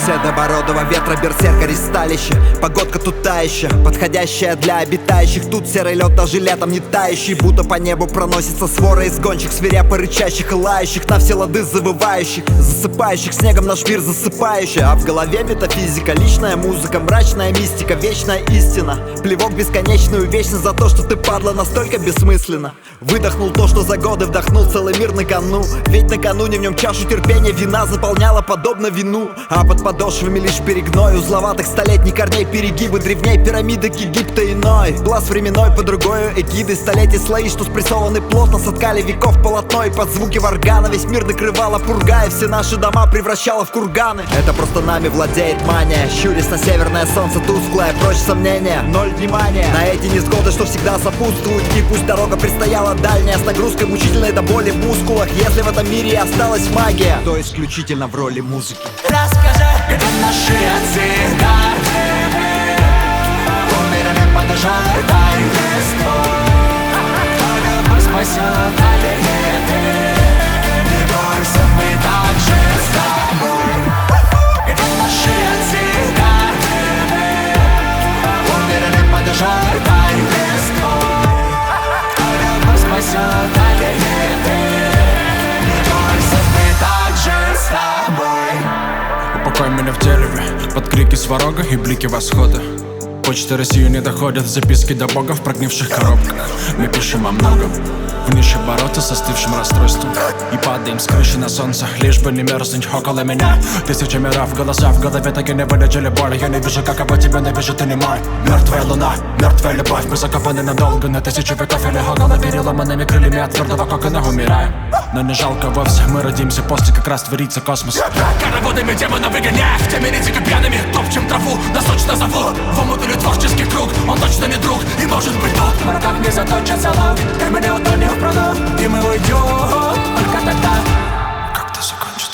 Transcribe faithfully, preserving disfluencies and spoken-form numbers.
Седобородого ветра берсерка ристалище. Погодка тут тающая, подходящая для обитающих. Тут серый лед даже летом не тающий. Будто по небу проносится свора из гонщик, свирепо рычащих и лающих, на все лады завывающих, засыпающих снегом наш мир засыпающий. А в голове метафизика, личная музыка, мрачная мистика, вечная истина. Плевок бесконечную вечность за то, что ты, падла, настолько бессмысленно. Выдохнул то, что за годы вдохнул целый мир на кону. Ведь накануне в нем чашу терпения вина заполняла подобно вину. А под подошвами лишь перегной узловатых столетних корней, перегибы древней пирамиды Египта иной. Глаз временной под другой эгидой столетий слои, что спрессованы плотно, соткали веков полотно. И под звуки варгана весь мир накрывала пурга, и все наши дома превращала в курганы. Это просто нами владеет мания, щурясь на северное солнце тусклое, прочь сомнения, ноль внимания на эти несгоды, что всегда сопутствуют. И пусть дорога предстояла дальняя, с нагрузкой мучительной до боли в мускулах, если в этом мире и осталась магия, то исключительно в роли музыки. Расскажи, где наши отцы, да? Умерли под жарой листвой. Только спасет аллеи. Не бойся, мы так же с тобой. Где наши отцы, да? Умерли под жарой листвой. Только спасет аллеи. Не бойся, мы так же с тобой. Упокой меня в дереве, под крики сварога и блики восхода. Почта России не доходят, записки до бога в прогнивших коробках. Мы пишем о многом, в нише бороться с остывшим расстройством. И падаем с крыши на солнце, лишь бы не мерзнуть около меня. Тысячи миров, голоса в голове, так и не вылечили боль. Я не вижу, как обо тебя не вижу, ты не мой. Мертвая луна, мертвая любовь, мы закопаны надолго на тысячу веков или около переломанными крыльями от твердого кокона умираем. Но не жалко вовсе, мы родимся после, как раз творится космос. Короводами демона выгоняя, в теме нитика пьяными топчем траву, нас точно зовут в омут или творческий круг. Он точно не друг и может быть тут. В руках не заточится лук, ты меня утонешь в пруду, и мы уйдем только тогда, Как-то закончится.